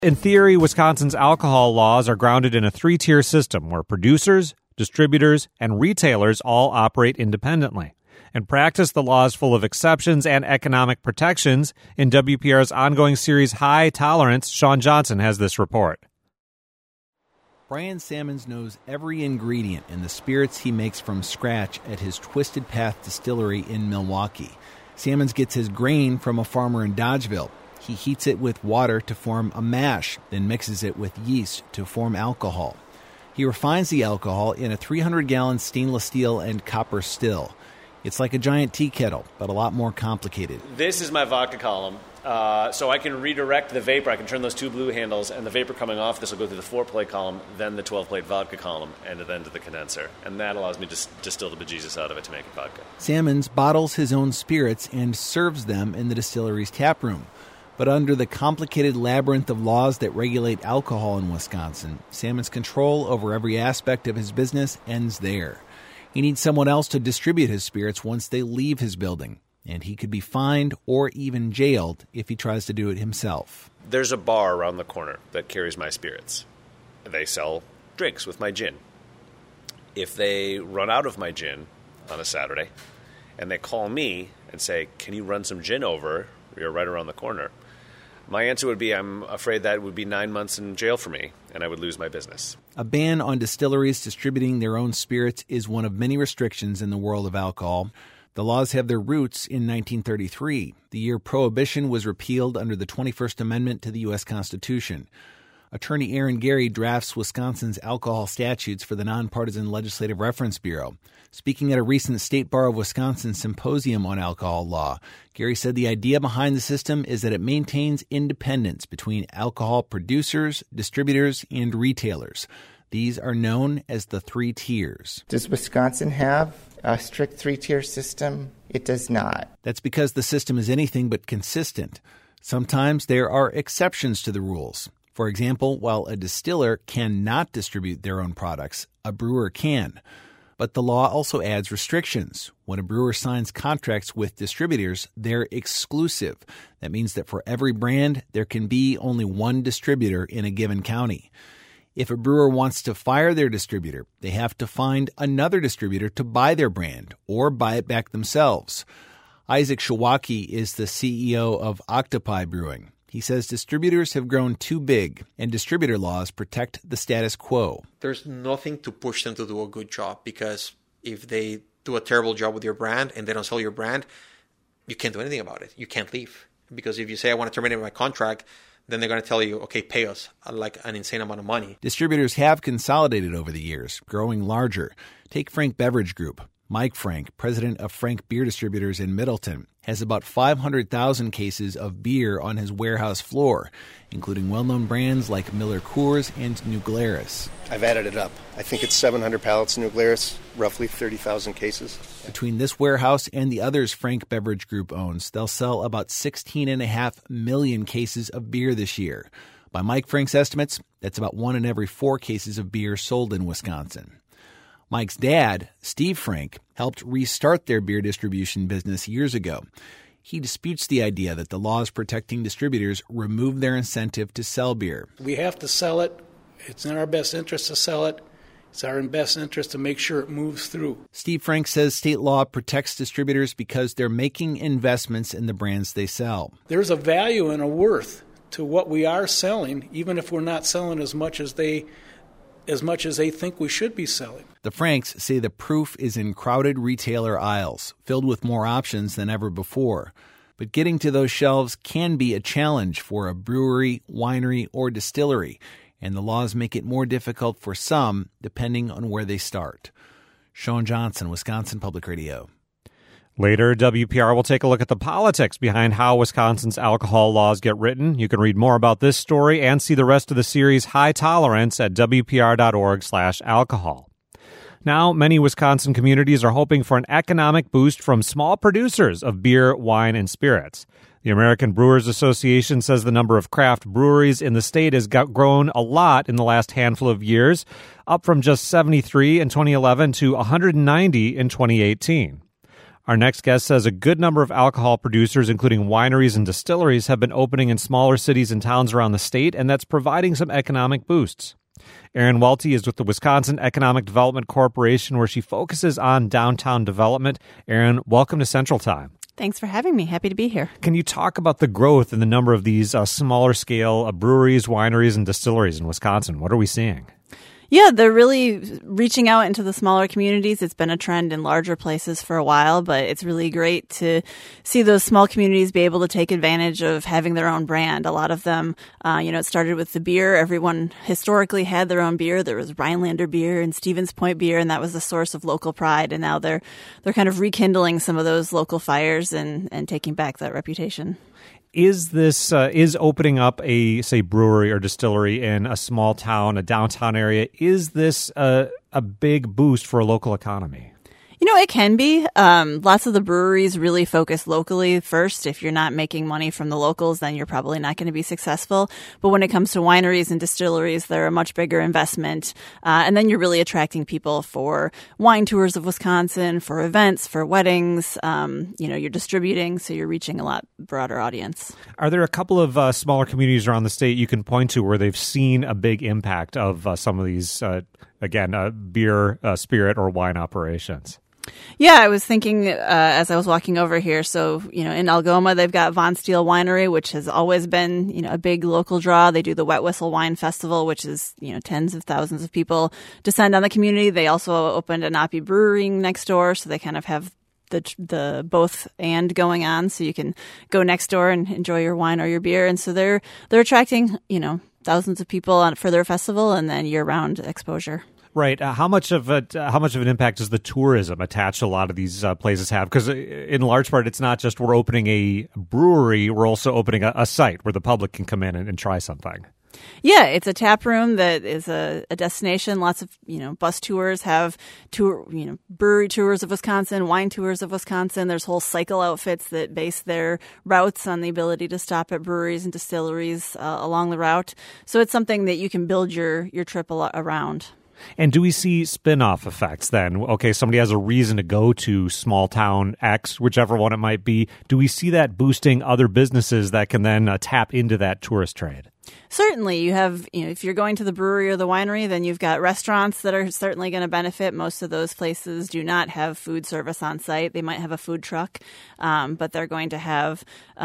In theory, Wisconsin's alcohol laws are grounded in a three-tier system where producers, distributors, and retailers all operate independently. In practice, the law is full of exceptions and economic protections. In WPR's ongoing series High Tolerance, Sean Johnson has this report. Brian Sammons knows every ingredient in the spirits he makes from scratch at his Twisted Path Distillery in Milwaukee. Sammons gets his grain from a farmer in Dodgeville. He heats it with water to form a mash, then mixes it with yeast to form alcohol. He refines the alcohol in a 300-gallon stainless steel and copper still. It's like a giant tea kettle, but a lot more complicated. This is my vodka column, so I can redirect the vapor. I can turn those two blue handles, and the vapor coming off this will go through the 4-plate column, then the 12-plate vodka column, and then to the condenser. And that allows me to distill the bejesus out of it to make it vodka. Sammons bottles his own spirits and serves them in the distillery's tap room. But under the complicated labyrinth of laws that regulate alcohol in Wisconsin, Sammons' control over every aspect of his business ends there. He needs someone else to distribute his spirits once they leave his building, and he could be fined or even jailed if he tries to do it himself. There's a bar around the corner that carries my spirits. They sell drinks with my gin. If they run out of my gin on a Saturday and they call me and say, "Can you run some gin over? You're right around the corner," my answer would be, I'm afraid that would be 9 months in jail for me, and I would lose my business. A ban on distilleries distributing their own spirits is one of many restrictions in the world of alcohol. The laws have their roots in 1933, the year Prohibition was repealed under the 21st Amendment to the U.S. Constitution. Attorney Aaron Gary drafts Wisconsin's alcohol statutes for the Nonpartisan Legislative Reference Bureau. Speaking at a recent State Bar of Wisconsin symposium on alcohol law, Gary said the idea behind the system is that it maintains independence between alcohol producers, distributors, and retailers. These are known as the three tiers. Does Wisconsin have a strict three-tier system? It does not. That's because the system is anything but consistent. Sometimes there are exceptions to the rules. For example, while a distiller cannot distribute their own products, a brewer can. But the law also adds restrictions. When a brewer signs contracts with distributors, they're exclusive. That means that for every brand, there can be only one distributor in a given county. If a brewer wants to fire their distributor, they have to find another distributor to buy their brand or buy it back themselves. Isaac Shawaki is the CEO of Octopi Brewing. He says distributors have grown too big, and distributor laws protect the status quo. There's nothing to push them to do a good job, because if they do a terrible job with your brand and they don't sell your brand, you can't do anything about it. You can't leave. Because if you say, I want to terminate my contract, then they're going to tell you, okay, pay us like an insane amount of money. Distributors have consolidated over the years, growing larger. Take Frank Beverage Group. Mike Frank, president of Frank Beer Distributors in Middleton, has about 500,000 cases of beer on his warehouse floor, including well-known brands like Miller Coors and New Glarus. I've added it up. I think it's 700 pallets of New Glarus, roughly 30,000 cases. Between this warehouse and the others Frank Beverage Group owns, they'll sell about 16.5 million cases of beer this year. By Mike Frank's estimates, that's about 1 in every 4 cases of beer sold in Wisconsin. Mike's dad, Steve Frank, helped restart their beer distribution business years ago. He disputes the idea that the laws protecting distributors remove their incentive to sell beer. We have to sell it. It's in our best interest to sell it. It's our best interest to make sure it moves through. Steve Frank says state law protects distributors because they're making investments in the brands they sell. There's a value and a worth to what we are selling, even if we're not selling as much as they think we should be selling. The Franks say the proof is in crowded retailer aisles, filled with more options than ever before. But getting to those shelves can be a challenge for a brewery, winery, or distillery, and the laws make it more difficult for some, depending on where they start. Sean Johnson, Wisconsin Public Radio. Later, WPR will take a look at the politics behind how Wisconsin's alcohol laws get written. You can read more about this story and see the rest of the series High Tolerance at WPR.org/alcohol. Now, many Wisconsin communities are hoping for an economic boost from small producers of beer, wine, and spirits. The American Brewers Association says the number of craft breweries in the state has grown a lot in the last handful of years, up from just 73 in 2011 to 190 in 2018. Our next guest says a good number of alcohol producers, including wineries and distilleries, have been opening in smaller cities and towns around the state, and that's providing some economic boosts. Erin Welty is with the Wisconsin Economic Development Corporation, where she focuses on downtown development. Erin, welcome to Central Time. Thanks for having me. Happy to be here. Can you talk about the growth in the number of these smaller scale breweries, wineries, and distilleries in Wisconsin? What are we seeing? Yeah, they're really reaching out into the smaller communities. It's been a trend in larger places for a while, but it's really great to see those small communities be able to take advantage of having their own brand. A lot of them, it started with the beer. Everyone historically had their own beer. There was Rhinelander beer and Stevens Point beer, and that was the source of local pride. And now they're kind of rekindling some of those local fires and taking back that reputation. Is this is opening up a, say, brewery or distillery in a small town, a downtown area, is this a big boost for a local economy? You know, it can be. Lots of the breweries really focus locally first. If you're not making money from the locals, then you're probably not going to be successful. But when it comes to wineries and distilleries, they're a much bigger investment. And then you're really attracting people for wine tours of Wisconsin, for events, for weddings. You're distributing, so you're reaching a lot broader audience. Are there a couple of smaller communities around the state you can point to where they've seen a big impact of some of these, beer, spirit, or wine operations? Yeah, I was thinking as I was walking over here. So, in Algoma, they've got Von Steel Winery, which has always been, a big local draw. They do the Wet Whistle Wine Festival, which is, tens of thousands of people descend on the community. They also opened an Oppie Brewing next door, so they kind of have the both and going on. So you can go next door and enjoy your wine or your beer. And so they're attracting, thousands of people for their festival and then year-round exposure. Right. How much of an impact does the tourism attached to a lot of these places have? Because in large part, it's not just we're opening a brewery, we're also opening a site where the public can come in and try something. Yeah, it's a tap room that is a destination. Lots of, bus tours have brewery tours of Wisconsin, wine tours of Wisconsin. There's whole cycle outfits that base their routes on the ability to stop at breweries and distilleries along the route. So it's something that you can build your trip around. And do we see spin-off effects then? Okay, somebody has a reason to go to small town X, whichever one it might be. Do we see that boosting other businesses that can then tap into that tourist trade? Certainly. You have, if you're going to the brewery or the winery, then you've got restaurants that are certainly going to benefit. Most of those places do not have food service on site. They might have a food truck, but they're going to have,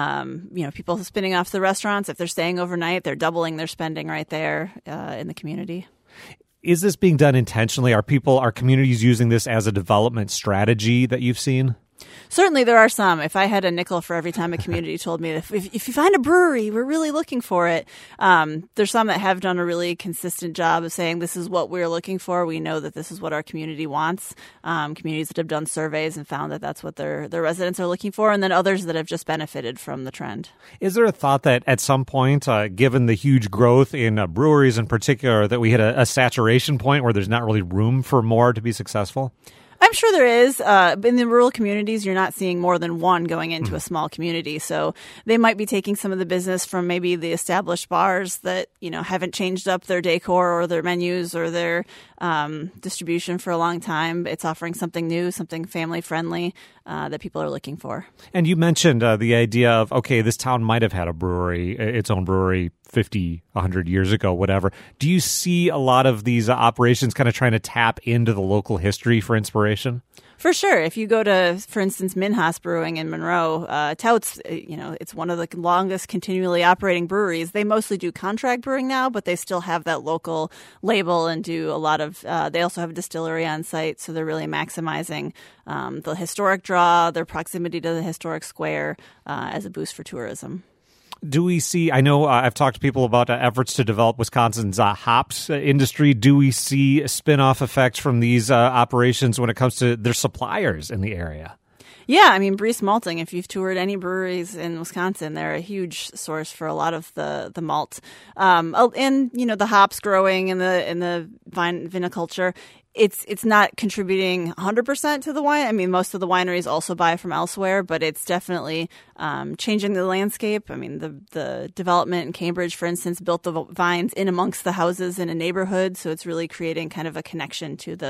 people spinning off the restaurants. If they're staying overnight, they're doubling their spending right there in the community. Is this being done intentionally? Are communities using this as a development strategy that you've seen? Certainly there are some. If I had a nickel for every time a community told me that if you find a brewery, we're really looking for it. There's some that have done a really consistent job of saying this is what we're looking for. We know that this is what our community wants. Communities that have done surveys and found that that's what their residents are looking for, and then others that have just benefited from the trend. Is there a thought that at some point, given the huge growth in breweries in particular, that we hit a saturation point where there's not really room for more to be successful? I'm sure there is. In the rural communities, you're not seeing more than one going into a small community. So they might be taking some of the business from maybe the established bars that, haven't changed up their decor or their menus or their distribution for a long time. It's offering something new, something family friendly that people are looking for. And you mentioned the idea of, okay, this town might have had a brewery, its own brewery 50, 100 years ago, whatever. Do you see a lot of these operations kind of trying to tap into the local history for inspiration? For sure. If you go to, for instance, Minhas Brewing in Monroe, touts, it's one of the longest continually operating breweries. They mostly do contract brewing now, but they still have that local label and do a lot of, they also have a distillery on site. So they're really maximizing the historic draw, their proximity to the historic square as a boost for tourism. Do we see, I know I've talked to people about efforts to develop Wisconsin's hops industry. Do we see spin-off effects from these operations when it comes to their suppliers in the area? Yeah, I mean, Breese Malting, if you've toured any breweries in Wisconsin, they're a huge source for a lot of the malt. And, the hops growing in the viniculture. It's not contributing 100% to the wine. I mean, most of the wineries also buy from elsewhere, but it's definitely changing the landscape. I mean, the development in Cambridge, for instance, built the vines in amongst the houses in a neighborhood, so it's really creating kind of a connection to the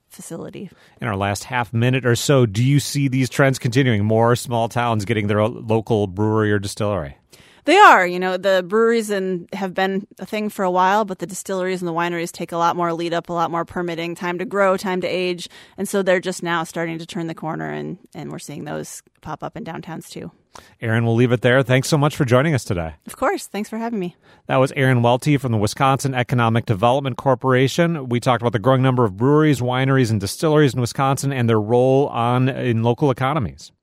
facility. In our last half minute or so, do you see these trends continuing? More small towns getting their local brewery or distillery? They are. The breweries have been a thing for a while, but the distilleries and the wineries take a lot more lead up, a lot more permitting, time to grow, time to age. And so they're just now starting to turn the corner, and we're seeing those pop up in downtowns too. Erin, we'll leave it there. Thanks so much for joining us today. Of course. Thanks for having me. That was Erin Welty from the Wisconsin Economic Development Corporation. We talked about the growing number of breweries, wineries, and distilleries in Wisconsin and their role in local economies.